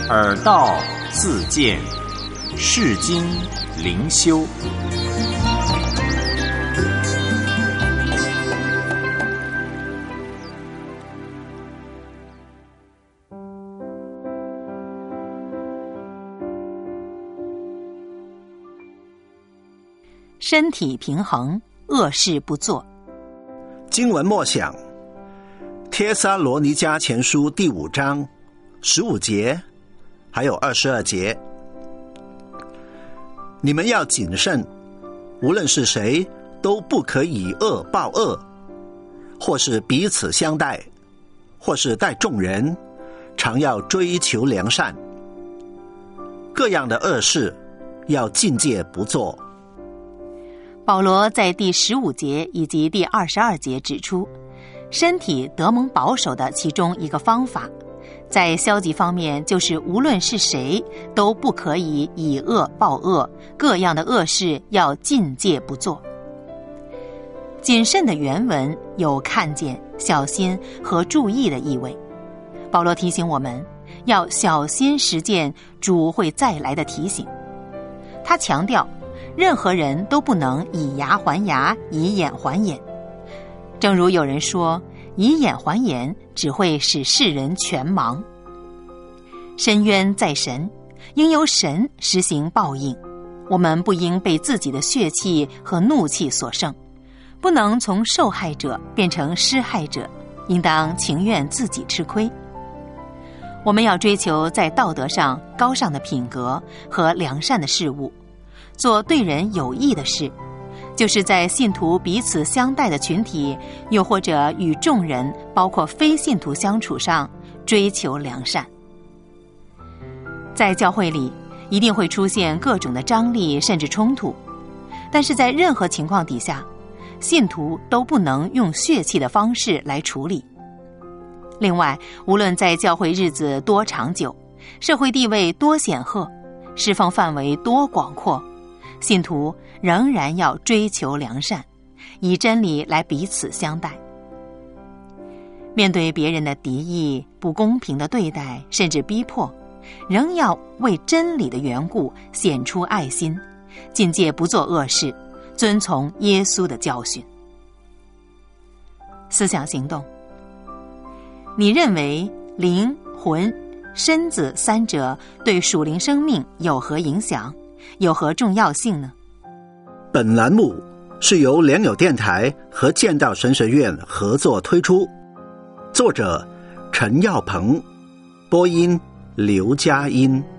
耳道自见，世经灵修。 身体平衡，恶事不做。 经文默想，帖撒罗尼迦前书第5章15节，还有22节。你们要谨慎，无论是谁，都不可以恶报恶，或是彼此相待，或是待众人，常要追求良善。各样的恶事，要禁戒不做。 保罗在第15节以及第22节指出，身体得蒙保守的其中一个方法，在消极方面就是无论是谁都不可以以恶报恶，各样的恶事要禁戒不做。谨慎的原文有看见、小心和注意的意味。保罗提醒我们要小心实践主会再来的提醒。他强调任何人都不能以牙还牙，以眼还眼。正如有人说，以眼还眼只会使世人全盲。深渊在神，应由神实行报应。我们不应被自己的血气和怒气所胜，不能从受害者变成施害者，应当情愿自己吃亏。我们要追求在道德上高尚的品格和良善的事物，做对人有益的事，就是在信徒彼此相待的群体，又或者与众人包括非信徒相处上追求良善。在教会里一定会出现各种的张力甚至冲突，但是在任何情况底下，信徒都不能用血气的方式来处理。另外，无论在教会日子多长久，社会地位多显赫，侍奉范围多广阔，信徒仍然要追求良善，以真理来彼此相待。面对别人的敌意、不公平的对待甚至逼迫，仍要为真理的缘故显出爱心，禁戒不做恶事，遵从耶稣的教训。思想行动，你认为灵、魂、身子三者对属灵生命有何影响，有何重要性呢？ 本栏目是由良友电台和建道神学院合作推出，作者陈耀鹏，播音刘佳音。